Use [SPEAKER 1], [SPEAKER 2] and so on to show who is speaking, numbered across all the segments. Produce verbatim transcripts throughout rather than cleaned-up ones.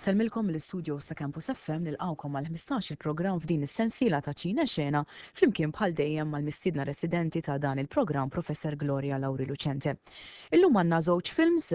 [SPEAKER 1] Inselmilkom mill-istudio sa Campus F M nilqawkom għal ħmistax il-programm f'din is-sensiela ta' ċina xena flimkien bħal dejjem mal-mistiedna residenti ta' dan il-programm Professor Gloria Lauri Lucente. Illum għandna żewġ films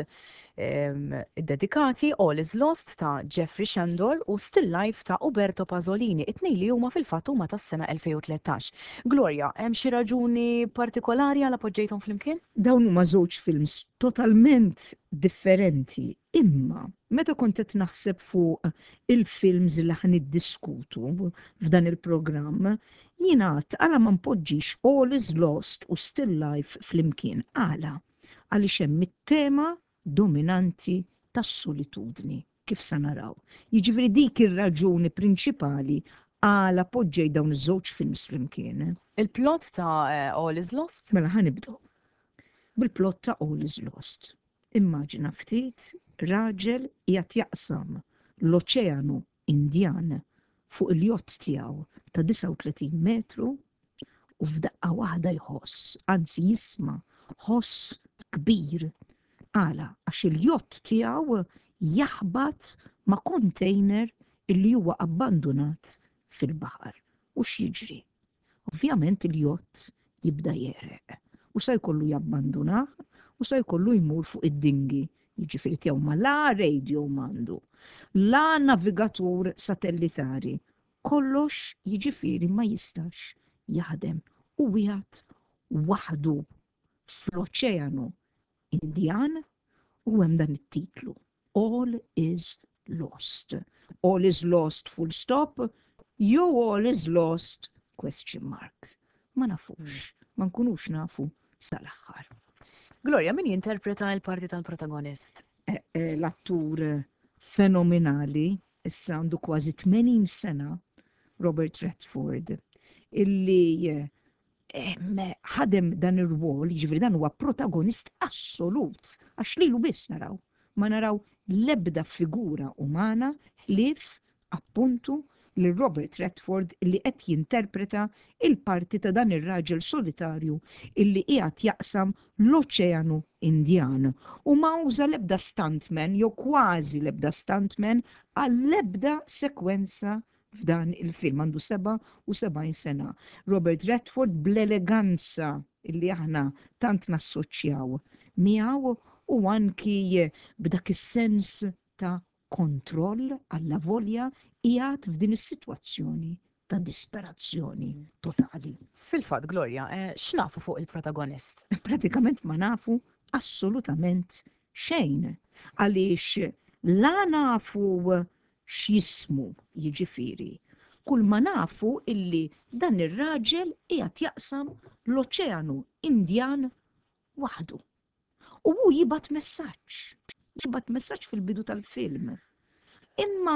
[SPEAKER 1] dedikati All is Lost ta' Jeffrey Shandor u Still Life ta' Uberto Pasolini, it-tnejn li huma fil-fatt huma tas-sena elfejn u tletax. Gloria, hemm xi raġuni partikolari għal appoġġejthom flimkien?
[SPEAKER 2] Dawn huma żewġ films totalment differenti, imma meta kont qed naħseb fuq il-films li ħan iddiskutu f'dan il-programm, jiena għala ma npoġġix All is Lost u Still Life flimkien. Għala għaliex hemm it-tema dominanti tas-solitudni kif sa naraw. Jiġifieri dik ir-raġuni prinċipali għala poġġej dawn iż-żewġ films flimkien.
[SPEAKER 1] Il-plot ta' All is Lost?
[SPEAKER 2] Mela ħanibdew bil-plot ta' All is Lost. Immaġina ftit raġel qiegħed jaqsam l-Oċeanu Indjan fuq il-jott tiegħu ta' tisa' u tletin metru u f'daqqa waħda jħoss, anzi jisma' ħoss kbir. Għala għax il-jott tiegħu jaħbad ma' container illi huwa abbandonat fil-baħar. U x'jiġri? Ovvjament il-jott jibda jereq u sa jkollu jabbandunah u sa jkollu jmur fuq id-dingi. Jiġifieri tiegħu ma la radio mandu, la navigatur satellitari. Kollox jiġifieri ma jistax jaħdem u wieħed waħdu fl-Oċeanu Indjan u hemm dan it-titlu. All is lost. All is lost full stop, jew all is lost question mark. Ma nafux, ma nkunux nafu sal-aħħar.
[SPEAKER 1] Gloria, min jinterpreta l-parti tal-protagonist?
[SPEAKER 2] Eh, eh, L-attur fenomenali, issa għandu kważi tmenin sena, Robert Redford, illi eh, ħadem dan ir-rwol, jiġifieri dan huwa protagonist assolut, għax lilu biss naraw. Ma naraw l-ebda figura umana ħlief appuntu li Robert Redford illi qed jinterpreta il-parti ta' dan ir-raġel solitarju illi qiegħed jaqsam l-Oċeanu Indjan u ma uża l-ebda stuntman jew kważi l-ebda stuntman għall-ebda sekwenza f'dan il-film. Għandu seba' u sebgħin sena. Robert Redford bl-eleganza illi aħna tant nassoċjaw miegħu u anki b'dak is-sens ta' kontroll alla volja qiegħed f'din is-sitwazzjoni ta' disperazzjoni totali.
[SPEAKER 1] Fil-fatt, Gloria, eh, x'nafu fuq il-protagonist?
[SPEAKER 2] Pratikament ma nafu assolutament xejn għaliex la nafu x'jismu jiġifieri. Kull ma nafu illi dan ir-raġel qiegħed jaqsam l-Oċeanu Indjan waħdu. U hu jibgħat messaġġ. Jibgħat messaġġ fil-bidu tal-film. Imma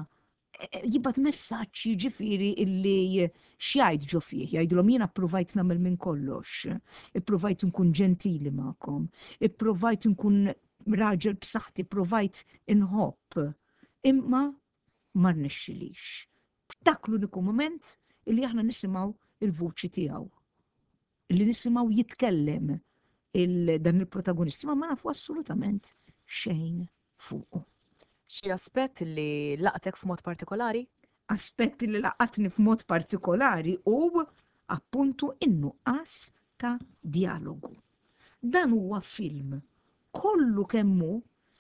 [SPEAKER 2] jibgħat messaġġ jiġifieri illi x'jgħid ġo fih, jgħidulhom jiena pprovajt nagħmel minn kollox, ippruvajt nkun ġentili magħkom, ippruvajt nkun raġel b'saħħti, provajt inħobb. Imma ma rnexxilix. Dak l-uniku mument illi aħna nisimgħu il-vuċi tiegħu. Illi nisimgħu jitkellem dan il-protagonisti, ma ma nafu assolutament xejn fuqu.
[SPEAKER 1] Xi aspett li laqtek f'mod partikolari?
[SPEAKER 2] Aspetti li laqatni f'mod partikolari u appuntu in-nuqqas ta' dialogu. Dan huwa film kollu kemmu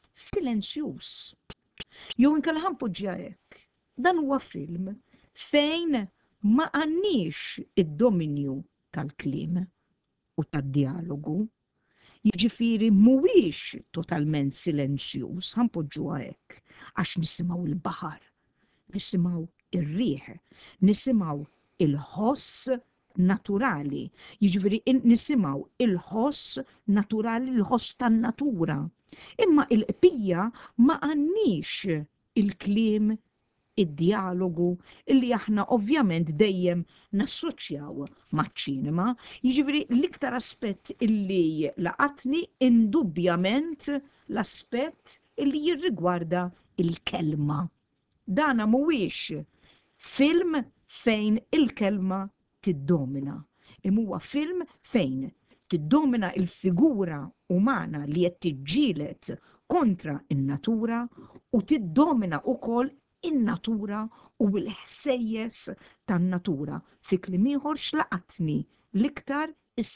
[SPEAKER 2] silenzjuż. Jew inkella ħanpoġġiha hekk. Dan huwa film fejn ma għandniex id-dominju tal-kliem u tad-dialogu. Jiġifieri mhuwiex totalment silenzjuż, ħanpoġġuha hekk, għax nisimgħu l-baħar, nisimgħu ir-riħ, nisimgħu il-ħoss naturali. Jiġifieri nisimgħu il-ħoss naturali, il-ħoss tan-natura. Imma il-qbija ma għandniex il-kliem, id-dialogu illi aħna ovvjament dejjem nassoċjaw maċ-ċinema. Jiġifieri l-iktar aspett illi laqatni indubjament l-aspett illi jirrigwarda il-kelma. Dana mhuwiex film fejn il-kelma tiddomina. Imma huwa film fejn tiddomina il-figura umana li qed tiġġieled kontra in-natura u tiddomina wkoll in-natura u l-ħsejjes tan-natura. Fi kliem ieħor xlaqatni l-iktar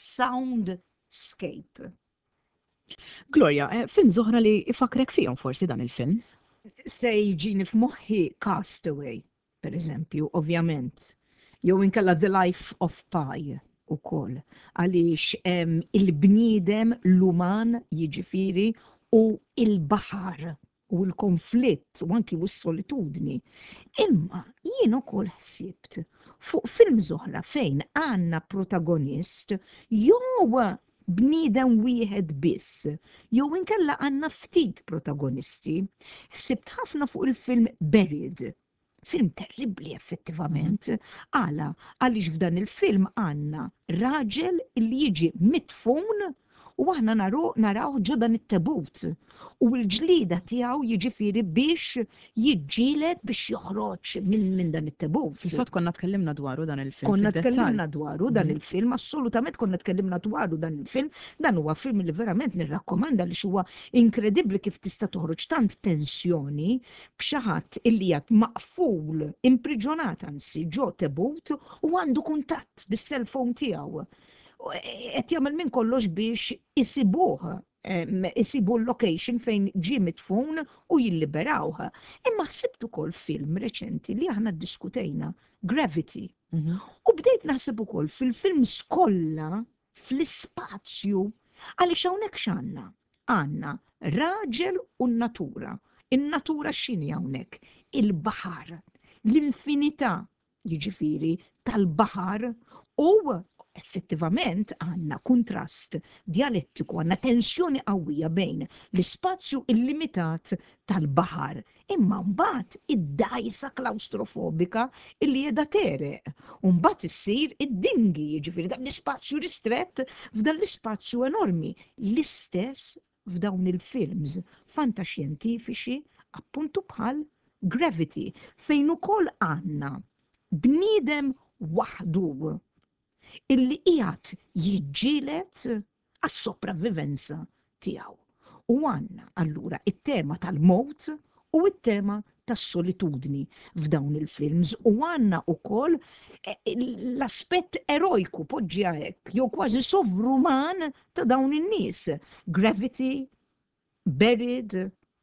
[SPEAKER 2] is-soundscape.
[SPEAKER 1] Gloria, eh, film zoħra li ifakrek fihom forsi dan il-film?
[SPEAKER 2] Se jġini f'moħħi Castaway, per eżempju, ovvjament. Jew inkella The Life of Pi ukoll. Għaliex em, il-bniedem l-uman jiġifieri u il-baħar u l-konflitt u anki u s-solitudni. Imma jien ukoll ħsibt fuq film zoħra fejn għandna protagonist jew bniedem wieħed biss, jew inkella għandna ftit protagonisti, ħsibt ħafna fuq il-film Buried. Film terribli effettivament. Għala, għaliex f'dan il-film għandna raġel li jiġi mitfun u aħna naraw ġodan it-tabut. U l-ġlida tiegħu jiġifieri biex jiġġieled biex joħroġ minn min dan it-tabut.
[SPEAKER 1] Fil-fatt konna tkellimna dwaru dan il-film.
[SPEAKER 2] Konna tkellimna dwaru dan il-film, assolutament konna tkellimna dwaru dan il-film. Dan huwa film li verament nirrakkomanda li huwa inkredibbli kif tista' toħroġ tant tensjoni b'xi ħadd illi qed maqful, impriġjonat ansi ġo tabut u għandu kuntatt bis-cellphone tiegħu. Qed jagħmel minn kollox biex isibuh, isibu l-location fejn ġie mitfun u jilliberawha. Imma ħsibt ukoll film reċenti li aħna ddiskutejna, Gravity. U bdejt naħseb ukoll fil-films kollha fl-ispazju għaliex hawnhekk x'għandna. Għandna raġel u n-natura. In-natura x'inhi hawnhekk? Il-baħar, l-infinità jiġifieri tal-baħar u effettivament għandna kontrast dialettiku, għandna tensjoni qawwija bejn l-ispazju illimitat tal-baħar imma mbagħad id-dajsa klaustrofobika illi qiegħda tereq. U mbagħad issir id-dingi, jiġifieri dan l-ispazju ristrett f'dan l-ispazju enormi. L-istess f'dawn il-films fantaxjentifiċi appuntu bħal Gravity fejn ukoll għandna bniedem waħdu illi qiegħed jiġġieled għas-sopravvivenza tiegħu. U għandna allura it-tema tal-mowt u it-tema tas-solitudni f'dawn il-films u għandna wkoll l-aspett erojku poġġiha hekk jew kważi sovruman ta' dawn in-nies. Gravity, Buried,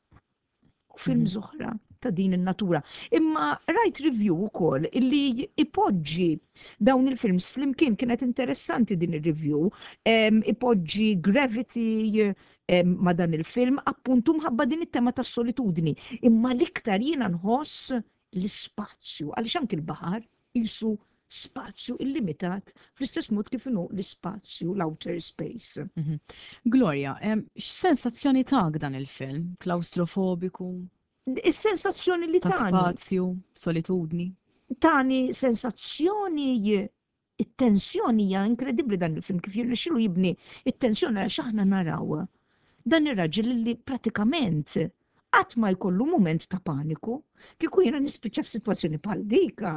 [SPEAKER 2] u films oħra ta' din in-natura. Imma rajt review ukoll illi ipoġġi dawn il-films flimkien kienet interessanti din ir-review, ipoġġi Gravity ma' dan il-film appuntu mħabba din it-tema tas-solitudni. Imma l-iktar jiena nħoss l-ispazju għaliex anke il-baħar isu spazju illimitat fl-istess mod kif inhu l-ispazju l-outer space.
[SPEAKER 1] Gloria, x'sensazzjoni tak dan il-film? Klaustrofobiku?
[SPEAKER 2] Is-sensazzjoni li
[SPEAKER 1] ta'
[SPEAKER 2] tani.
[SPEAKER 1] spazju, solitudni.
[SPEAKER 2] Tani sensazzjoni, it-tensjoni hija inkredibbli dan il-film kif jirnexxielu jibni it-tensjoni għax aħna naraw. Dan ir-raġel li pratikament qatt ma jkollu mument ta' paniku, kieku jiena nispiċċa f'sitwazzjoni bħal dika,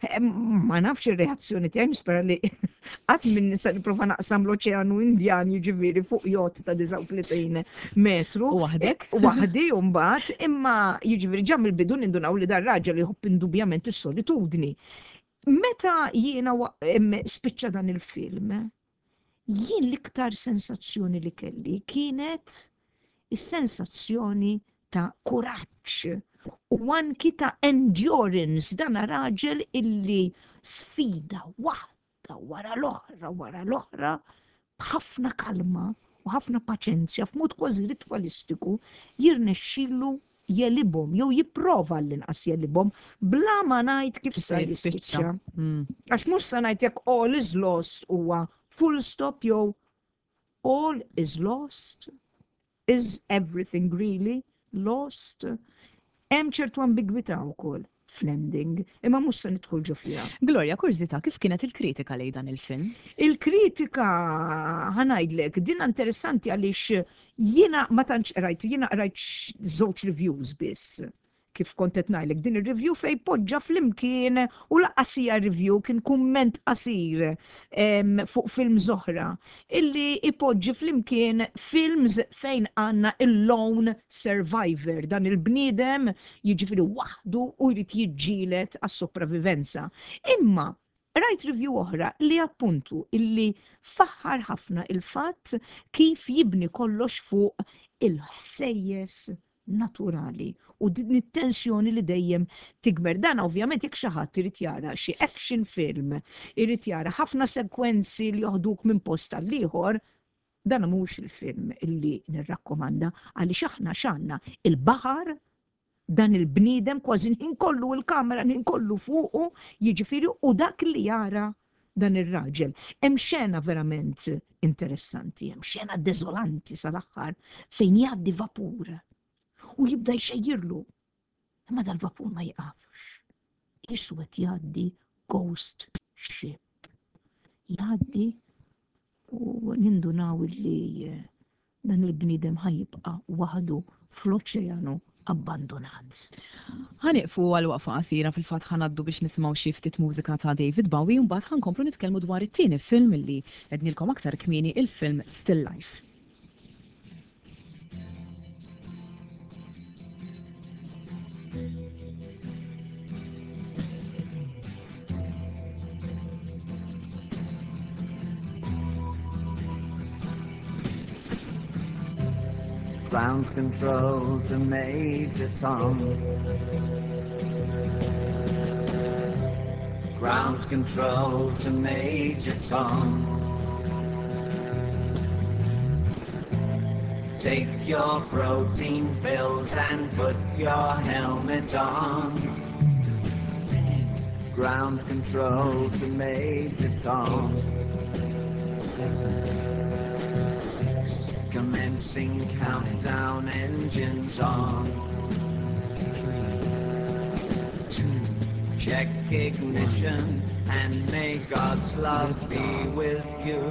[SPEAKER 2] ma nafx ir-reazzjoni tiegħi nispera li qatt min nisa nipprova naqsam l-Oċeanu Indjan jiġifieri fuq jott ta' tlieta u tletin metru.
[SPEAKER 1] Waħdek?
[SPEAKER 2] Waħdi u mbagħad, imma jiġifieri ġa mill-bidu nindunaw li dar raġel jħobb indubjament is-solitudni. Meta jiena spiċċa dan il-film, jien l-iktar sensazzjoni li kelli kienet is-sensazzjoni ta' kuraġġ u anki ta' endurance dan raġel illi sfida waħda wara l-oħra wara l-oħra b'ħafna kalma u ħafna paċenzja f'mod kważi ritwalistiku jirnexxielu jelibhom jew jipprova l-inqas jelibhom bla ma ngħid kif se jispiċċa. Għax mhux se ngħid jekk all is lost huwa full stop jew all is lost. Is everything really lost? Hemm ċertu ambigwità wkoll fl-ending, imma mhux se nidħol ġo fiha.
[SPEAKER 1] Gloria, kurzita, kif kienet il-kritika lejn dan il-film?
[SPEAKER 2] Il-kritika ħanajdlek, din interessanti għaliex jiena ma tantx rajt, jiena rajt żewġ reviews biss. kif kontet ngħidlek din ir-review fej poġġa flimkien u laqqasija review kien kumment qasir em, fuq film zoħra illi ipoġġi flimkien films fejn għandna il-lone survivor dan il-bniedem jiġifieri waħdu u jrid jiġġielet għas-sopravivenza. Imma rajt review oħra li appuntu illi faħħar ħafna il-fatt kif jibni kollox fuq il-ħsejjes naturali u din it-tensjoni li dejjem tikber. Dan ovvjament jekk xi ħadd irid jara xi action film, irid jara ħafna sekwenzi li joħduk minn post tal ieħor, dan mhux il-film illi nirrakkomanda għaliex aħna x'għandna il-baħar dan il-bniedem kważi ninkollu il-kamera ninkollu fuqu jiġifieri u dak li jara dan ir-raġel. Hemm xena verament interessanti, hemm xena deżolanti sal-aħħar fejn jgħaddi vapur u jibda jxejjirlu. Imma dal-vapur ma jqafx. Isu qed jgħaddi ghost ship. Jgħaddi u nindunaw li dan il-bniedem ħajibqa' waħdu fl-oċeanu abbandonat.
[SPEAKER 1] Ħaniqfu għal-waqfa qasira fil-fatt ħanaddu biex nisimgħu xi ftit mużika ta' David Bowie u mbagħad ħankomplu nitkellmu dwar it-tieni film illi qednilkom aktar kmieni il-film Still Life.
[SPEAKER 3] Ground control to Major Tom. Ground control to Major Tom. Take your protein pills and put your helmet on. Ground control to Major Tom. Seven, six. Commencing countdown, engines on. Three, two, check ignition, and may God's love be with you.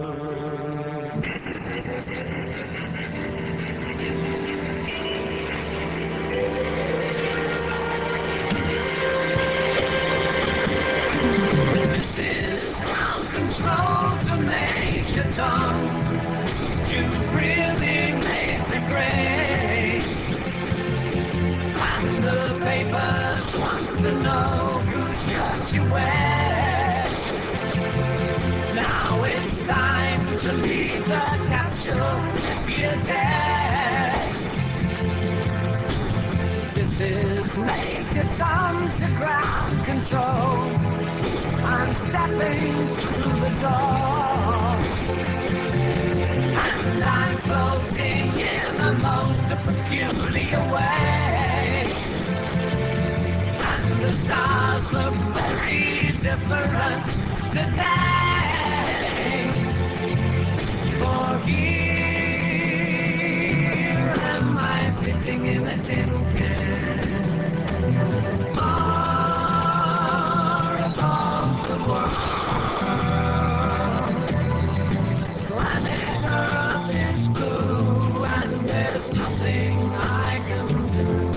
[SPEAKER 3] This is ground control to Major Tom. You've really made the grade. And the papers want to know whose shirt you wear. Now it's time to leave the capsule if you dare. This is Major Tom to ground control. I'm stepping through the door. And I'm floating in the most peculiar way. And the stars look very different today. For here am I sitting in a tin can. Far above the world. Planet Earth is blue and there's nothing I can do.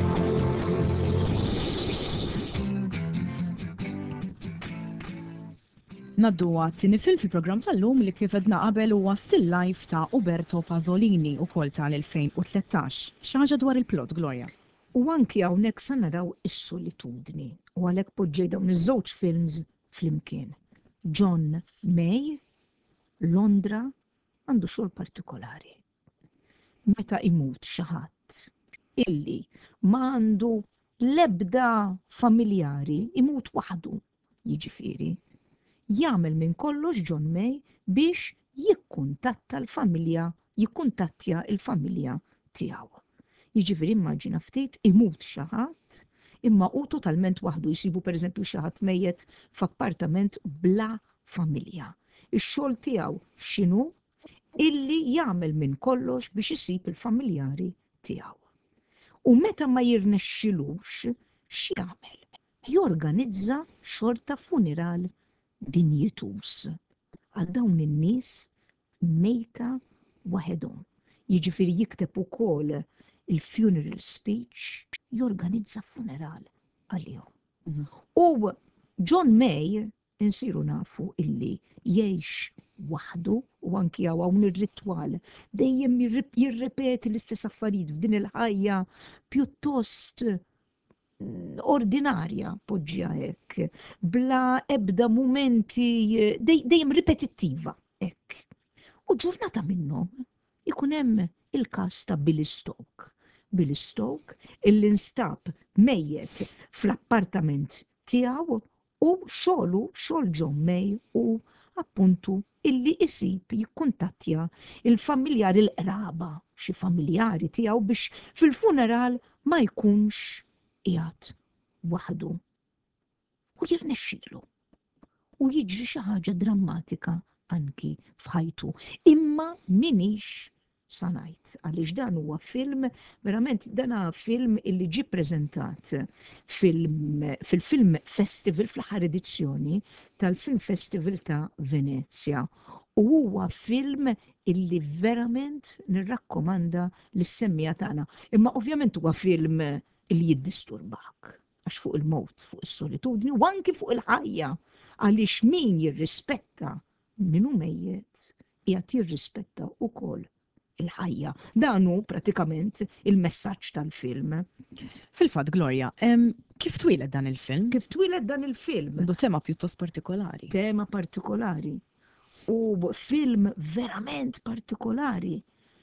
[SPEAKER 1] Naddu għat-tieni film fil-programm tal-lum li kif edna qabel huwa Still Life ta' Uberto Pasolini ukoll tal-elfejn u tlettax. Xi ħaġa dwar il-plot, Gloria.
[SPEAKER 2] U anki hawnhekk sa naraw is-solitudni u għalhekk poġġej dawn iż-żewġ films flimkien. John May, Londra, għandu xogħol partikolari. Meta imut xi ħadd illi ma għandu l-ebda familjari imut waħdu, jiġifieri, jagħmel minn kollox John May biex jikkuntatta l-familja, jikkuntattja l-familja tiegħu. Jiġifieri immaġina ftit imut xi ħadd imma hu totalment waħdu jsibu pereżempju xi ħadd mejjed f'appartament bla familja. Ix-xogħol tiegħu x'inhu? Illi jagħmel minn kollox biex isib il-familjari tiegħu. U meta ma jirnexxilux x'jagħmel? Jorganizza xorta funeral dinjitus għal dawn in-nies mejta waħedhom. Jiġifieri jikteb ukoll il-funeral speech, jorganizza funeral għalihom.
[SPEAKER 1] Mhm.
[SPEAKER 2] U John May insiru nafu illi jgħix waħdu u anki għaw hawn ir-ritwal dejjem jirrip- jirrepeti l-istess affarijiet f'din il-ħajja pjuttost mm, ordinarja poġġija hekk, bla ebda momenti eh, dej- dejjem ripetittiva hekk. U ġurnata minnhom ikun hemm il-każ ta' Billy Stoke. Billy Stoke illi nstab mejjet fl-appartament tiegħu u xogħlu xogħol John May u appuntu illi isib jikkuntattja il-familjari l-qraba, xi familjari tiegħu biex fil-funeral ma jkunx qiegħed waħdu. U jirnexxielu. U jiġri xi ħaġa drammatika anki f'ħajtu. Imma minix sanajt, għaliex dan huwa film, verament dan huwa film illi ġi preżentat film, fil-Film Festival fl-aħħar edizzjoni tal-Film Festival ta' Venezia. U huwa film illi verament nirrakkomanda lis-semmija tagħna. Imma ovvjament huwa film illi jiddisturbak għax fuq il-mowt, fuq is-solitudni u anki fuq il-ħajja għaliex min jirrispetta minu mejjet qiegħed jirrispetta wkoll il-ħajja. Dan hu pratikament il-messaġġ tal-film.
[SPEAKER 1] Fil-fatt, Gloria, em, kif twieled dan il-film?
[SPEAKER 2] Kif twieled dan il-film?
[SPEAKER 1] Għandu tema pjuttost partikolari.
[SPEAKER 2] Tema partikolari u film verament partikolari.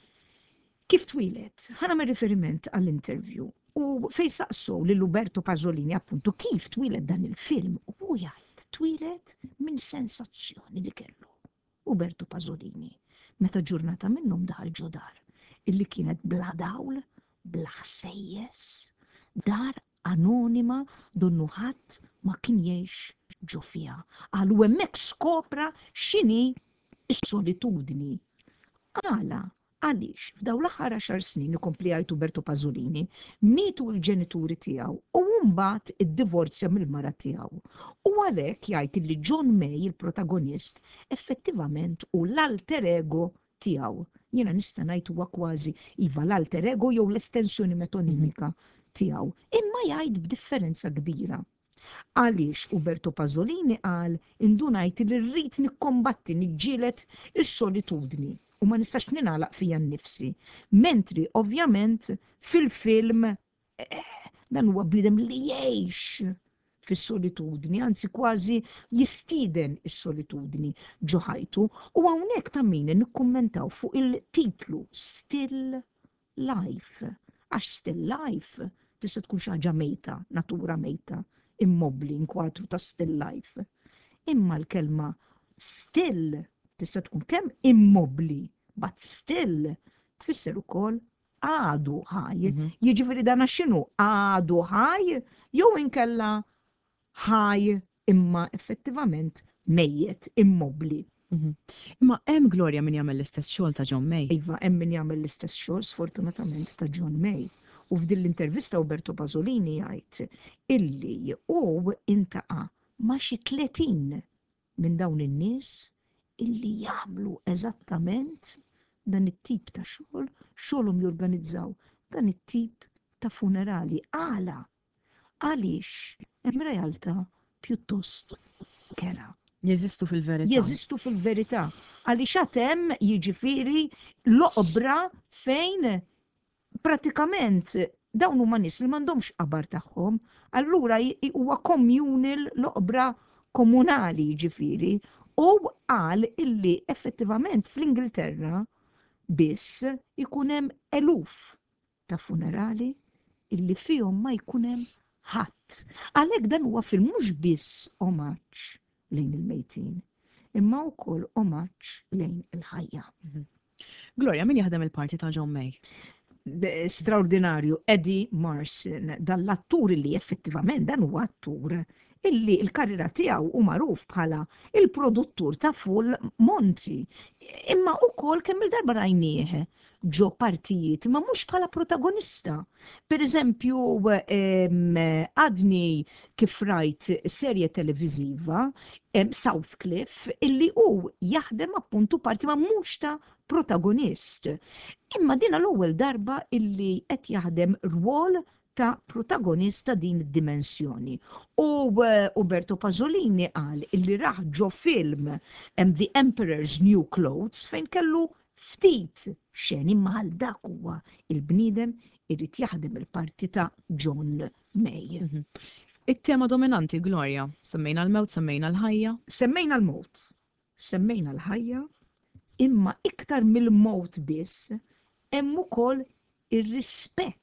[SPEAKER 2] Kif twieled? Ħana me riferiment għall-interview u fej saqsu lil Uberto Pasolini appuntu kif twieled dan il-film u jgħid twieled minn sensazzjoni li kellu Uberto Pasolini meta ġurnata minnhom daħal ġodar illi kienet bla dawl, bla ħsejjes, dar anonima donnu ħadd ma kien jgħix ġo fiha. Għal u hemmhekk skopra x'inhi s-solitudni. Għala, għaliex f'daw l-aħħar għaxar snin ikompli għajt Uberto Pasolini, mietu l-ġenituri tiegħu u mbagħad iddivorzja mill-mara tiegħu. U għalhekk jgħid li John May, il-protagonist, effettivament u l-alter ego tiegħu. Jiena nista' ngħid huwa kważi iva l-alter ego jew l-estensjoni metonimika tiegħu. Imma jgħid b'differenza kbira. Għaliex Uberto Pasolini qal indunajt li rrid nikkombatti niġġielet is-solitudni u ma nistax ninalaq fija nnifsi. Mentri ovvjament fil-film eh, dan huwa bniedem li jgħix fis-solitudni, anzi kważi jistiden is-solitudni ġo ħajtu u hawnhekk ta' min nikkummentaw fuq il-titlu Still Life. Għax Still Life tista' tkun xi ħaġa mejta, natura mejta, immobli inkwadru ta' Still Life. Imma l-kelma still tista' tkun kemm immobli, but still tfisser ukoll għadu ħaj. Jiġifieri dana x'inhu għadu ħaj jew inkella ħaj imma effettivament mejjet immobli.
[SPEAKER 1] Mhm. Imma hemm Gloria min jagħmel l-istess xogħol ta' John May.
[SPEAKER 2] Iva hemm min jagħmel l-istess xogħol sfortunatament ta' John May. U f'din l-intervista Uberto Pasolini jgħid illi u intaqa' ma' xi tletin minn dawn in-nies illi jagħmlu eżattament dan it-tip ta' xogħol, xogħolhom jorganizzaw dan it-tip ta' funerali. Għala, għaliex hemm realtà pjuttost kera.
[SPEAKER 1] Jeżistu fil-verità.
[SPEAKER 2] Jeżistu fil-verità. Għaliex għad hemm jiġifieri l-oqbra fejn pratikament dawn huma nies li m'għandhomx qabar tagħhom, allura huwa communal l-oqbra komunali jiġifieri. U qal illi effettivament fl-Ingilterra biss ikun hemm eluf ta' funerali illi fihom ma jkun hemm ħadd. Għalhekk dan huwa film mhux biss omaġġ lejn il-mejtin, imma wkoll omaġġ lejn il-ħajja.
[SPEAKER 1] Gloria, min jaħdem il-parti ta' John May?
[SPEAKER 2] Straordinarju Eddie Marson, dan l-attur li effettivament dan huwa attur illi il-karriera tiegħu u magħruf bħala il-produttur ta' Full Monty. Imma wkoll kemm il-darba rajnieh ġo partijiet, ma mhux bħala protagonista. Per eżempju, em, għadni kif rajt serje televiziva, em, Southcliffe, illi hu jaħdem appuntu parti ma mhux ta' protagonist. Imma dina l-ewwel darba illi qed jaħdem rwol ta' protagonista din id-dimensjoni. U uh, Uberto Pasolini qal illi raħ ġo film um, The Emperor's New Clothes fejn kellu ftit xeni mal dak huwa il-bniedem irrid jaħdem il-parti ta' John May.
[SPEAKER 1] It-tema dominanti, Gloria, semmejna l-mewt, semmejna l-ħajja.
[SPEAKER 2] Semmejna l-mowt, semmejna l-ħajja, imma iktar mill-mowt biss, hemm ukoll ir-rispett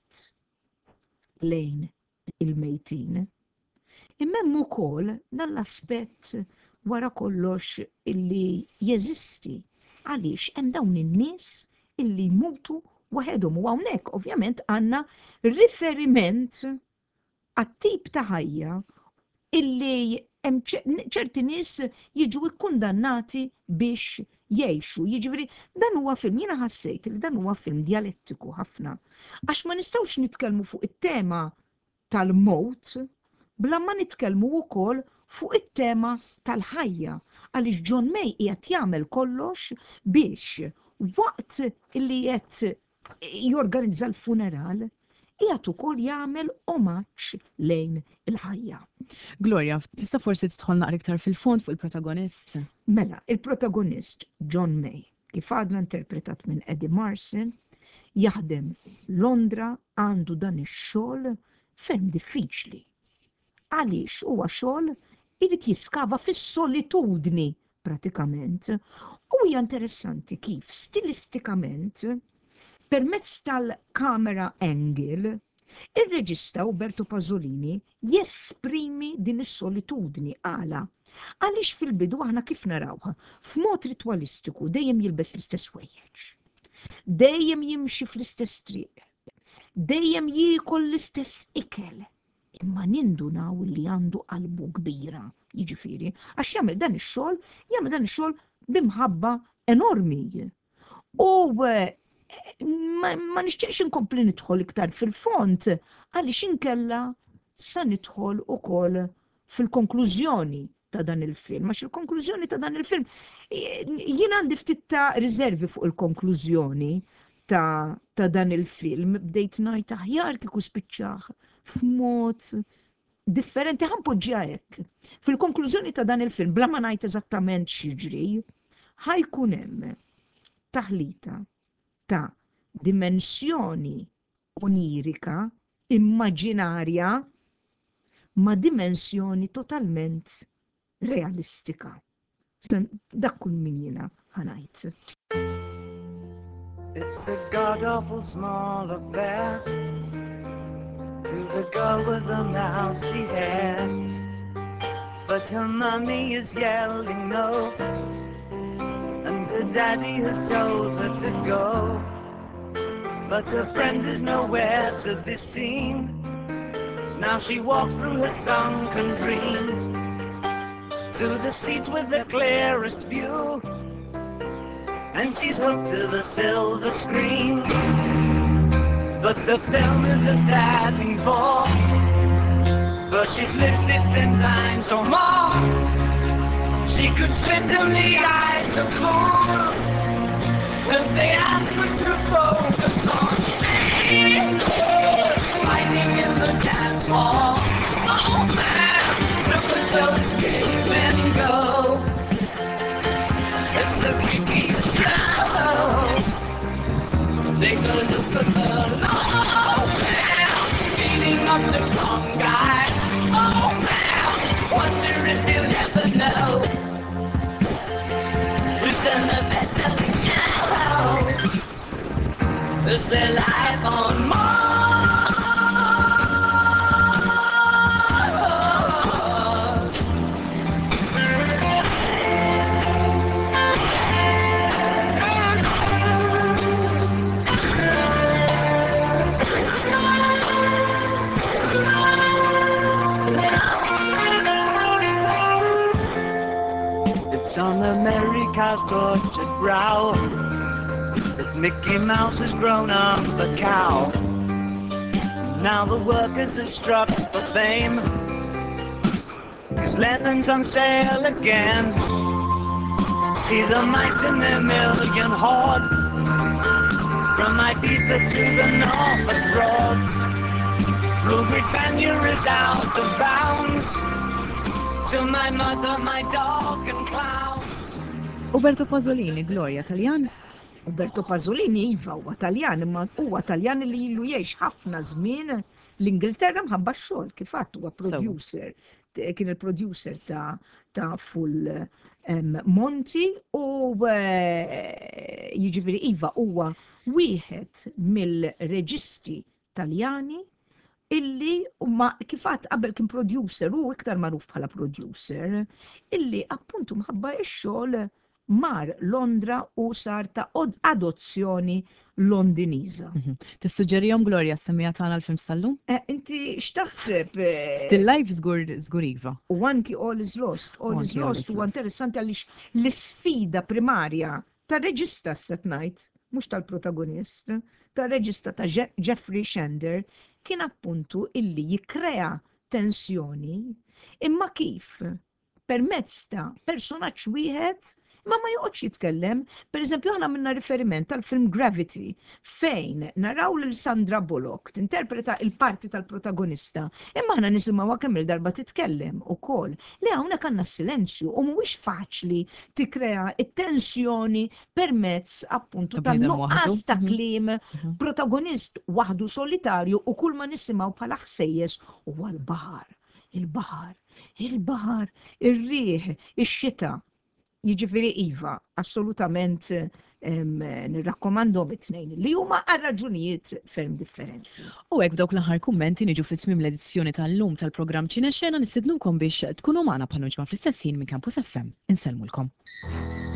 [SPEAKER 2] lejn il-mejtin. Imma hemm ukoll dan l-aspett wara kollox illi jeżisti. Għaliex hemm dawn in-nies illi jmutu waħedhom u hawnhekk ovvjament għandna riferiment għat-tip ta' ħajja illi hemm ċerti nies jiġu ikkundannati biex jgħixu. Jiġifieri dan huwa film, jiena ħassejt li dan huwa film dialettiku ħafna. Għax ma nistgħux nitkellmu fuq it-tema tal-mowt bla ma nitkellmu wkoll fuq it-tema tal-ħajja. Għaliex John May qiegħed jagħmel kollox biex waqt illi qed jorganizza l-funeral qiegħed ukoll jagħmel omaġġ lejn il-ħajja.
[SPEAKER 1] Gloria, tista' forsi tidħol naqra iktar fil-fond fuq il-protagonist?
[SPEAKER 2] Mela, il-protagonist John May, kif għadna interpretat minn Eddie Marsan, jaħdem Londra, għandu dan ix-xogħol ferm diffiċli. Għaliex huwa xogħol irid jiskava fis-solitudni pratikament. U hija interessanti kif stilistikament permezz tal-camera angle ir-reġista Uberto Pasolini jesprimi din is-solitudni għala. Għaliex fil-bidu aħna kif narawha, f'mod ritwalistiku dejjem jilbes l-istess wejjeġ, dejjem jimxi fl-istess triq, dejjem jiekol l-istess ikel, imma nindunaw li għandu qalbu kbira, jiġifieri, għax jagħmel dan ix-xogħol, jagħmel dan ix-xogħol bimħabba enormi. U ma, ma nixtieqx inkompli nidħol iktar fil-font għaliex inkella sa nidħol ukoll fil-konklużjoni ta' dan il-film. Għax il-konklużjoni ta' dan il-film, jien għandi ftit ta' riservi fuq il-konklużjoni ta', ta dan il-film, bdejt ngħid aħjar kieku spiċċaħ f'mod differenti ħanpoġġiha hekk. Fil-konklużjoni ta' dan il-film, bla ma ngħid eżattament x'jiġri, ħajkun hemm taħlita ta' dimensjoni onirika, immaġinarja, ma' dimensjoni totalment realistika. Dak kull min jiena ħanajt.
[SPEAKER 3] It's a god-awful small affair to the girl with the mousy hair, but her mommy is yelling no, and her daddy has told her to go, but her friend is nowhere to be seen. Now she walks through her sunken dream to the seat with the clearest view, and she's hooked to the silver screen. But the film is a sad thing for, but she's lived it ten times or more. She could spit in the eyes of fools if they ask her to focus on she's fighting in the dance hall. Oh man, look at those give and go. It's the freakiest show. Take a look at the low man beating up the wrong guy. Oh man, wonder if you'll ever know who's in the best-selling show. Is their life on Mars? It's on America's tortured brow that Mickey Mouse has grown up a cow. Now the workers are struck for fame, 'cause lemons on sale again. See the mice in their million hordes, from Ibiza to the Norfolk Broads. Rule Britannia is out of bounds, to my mother, my dog and clowns.
[SPEAKER 1] Uberto Pasolini, Gloria Taljan.
[SPEAKER 2] Umberto Pasolini iva huwa Taljan, imma huwa Taljan li ilu jgħix ħafna żmien l-Ingilterra mħabba x-xogħol kif għadd huwa producer. Kien il-producer ta' ta' Full um, Monty u uh, jiġifieri iva huwa wieħed mill-reġisti Taljani illi ma kif għadd qabel kien producer u iktar magħruf bħala producer illi appuntu mħabba x-xogħol mar Londra u sar ta' adozzjoni Londiniża.
[SPEAKER 1] Tissuġġerihom Gloria s-semmija tagħna l-film sal-lum?
[SPEAKER 2] Inti x'taħseb?
[SPEAKER 1] Still Life żgur żgur iva.
[SPEAKER 2] U anki All is Lost. All is Lost huwa interessanti għaliex l-sfida primarja tar-reġista set ngħid, mhux tal-protagonist, tar-reġista ta' Jeffrey Shender kien appuntu illi jikkrea tensjoni imma kif permezz ta' personaġġ wieħed ma ma joqgħodx jitkellem. Per eżempju, aħna minna riferiment tal-film Gravity, fejn naraw lil Sandra Bullock tinterpreta il-parti tal-protagonista, imma aħna nisimgħuha kemm il-darba titkellem ukoll. Li hawnhekk għandna silenzju u mhuwiex faċli tikkrea it-tensjoni permezz appuntu tan-nuqqas ta' kliem, protagonist waħdu solitarju u kull ma nisimgħu bħala ħsejjes huwa l-baħar, il-baħar, il-baħar, ir-riħ, ix-xita. Jiġifieri iva, assolutament nirrakkomandhom it-tnejn li huma għal raġunijiet ferm differenti.
[SPEAKER 1] U hekk dawk l-aħħar kummenti niġu fit-tmiem l-edizzjoni tal-lum tal-programm Ċina Xena nistidnukom biex tkunu magħna bħal ġimgħa fl-istess ħin minn Campus F M. Insellmulkom.